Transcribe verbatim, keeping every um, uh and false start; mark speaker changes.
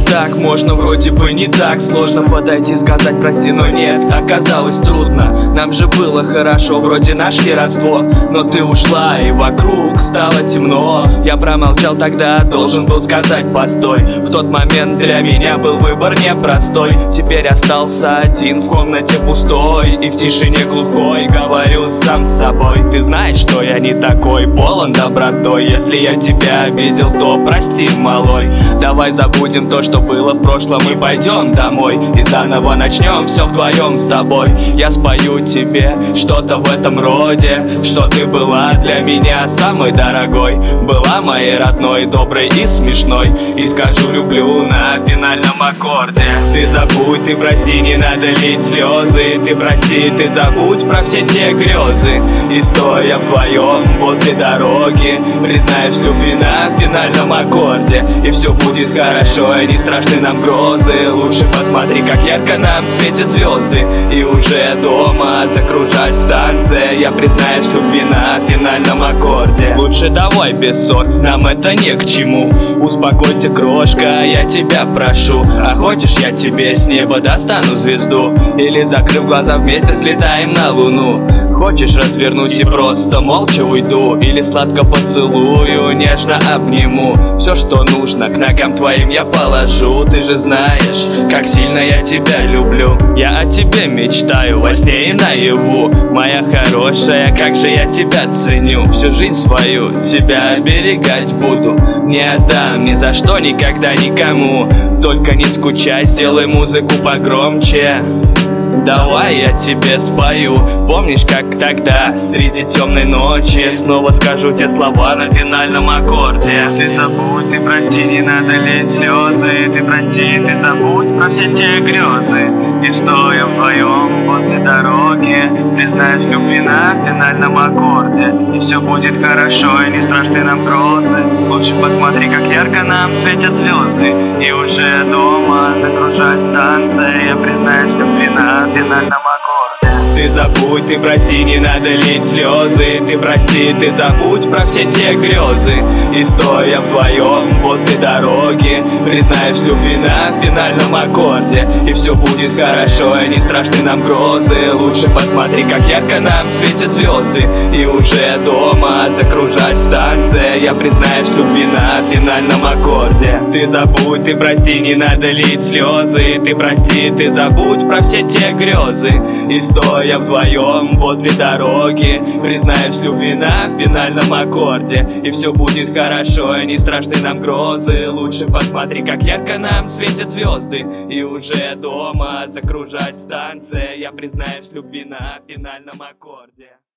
Speaker 1: так, можно вроде бы не так. Сложно подойти, сказать прости, но нет, оказалось трудно. Нам же было хорошо, вроде нашли родство, но ты ушла и вокруг стало темно. Я промолчал тогда, должен был сказать постой. В тот момент для меня был выбор непростой. Теперь остался один в комнате пустой, и в тишине глухой говорю сам с собой: ты знаешь, что я не такой, полон добротой. Если я тебя обидел, то прости, малой. Давай забудем то, что было в прошлом, и пойдем домой, и заново начнем все вдвоем с тобой. Я спою тебе что-то в этом роде, что ты была для меня самой дорогой, была моей родной, доброй и смешной, и скажу люблю на финальном аккорде. Ты забудь, ты прости, не надо лить слезы. Ты прости, ты забудь про все те грезы, и стоя вдвоем возле дороги признаешь любви на финальном аккорде. И все будет хорошо, и не страшны нам грозы. Лучше посмотри, как ярко нам светят звезды, и уже дома закружать станция. Я признаюсь любви на финальном аккорде. Лучше давай без ссор, нам это не к чему. Успокойся, крошка, я тебя прошу. А хочешь, я тебе с неба достану звезду, или, закрыв глаза, вместе слетаем на луну. Хочешь развернуть и просто молча уйду, или сладко поцелую, нежно обниму. Все, что нужно, к ногам твоим я положу. Ты же знаешь, как сильно я тебя люблю. Я о тебе мечтаю во сне и наяву. Моя хорошая, как же я тебя ценю. Всю жизнь свою тебя оберегать буду. Не отдам ни за что, никогда никому. Только не скучай, сделай музыку погромче. Давай я тебе спою. Помнишь, как тогда, среди темной ночи, снова скажу те слова на финальном аккорде. Ты забудь, ты прости, не надо лить слезы. Ты прости, ты забудь про все те грезы, и стоя вдвоем возле дороги признаешь любви на финальном аккорде. И все будет хорошо, и не страшны нам грозы. Лучше посмотри, как ярко нам светят звезды, и уже дома закружать станция. Я признаюсь любви на финальном аккорде. Ты забудь, ты прости, не надо лить слезы. Ты прости, ты забудь про все те грезы, и стоя вдвоем возле дороги признаешь любви на финальном аккорде. И все будет хорошо, и не страшны нам грозы. Лучше посмотри, как ярко нам светят звезды, и уже дома закружать станция. Я признаюсь любви на финальном аккорде. Ты забудь, ты прости, не надо лить слезы. Ты прости, ты забудь про все те грезы, и стоя вдвоем возле дороги признаешь любви на финальном аккорде. И все будет хорошо, и не страшны нам грозы. Лучше посмотри, как ярко нам светят звезды, и уже дома закружать станция. Я признаюсь любви на финальном аккорде.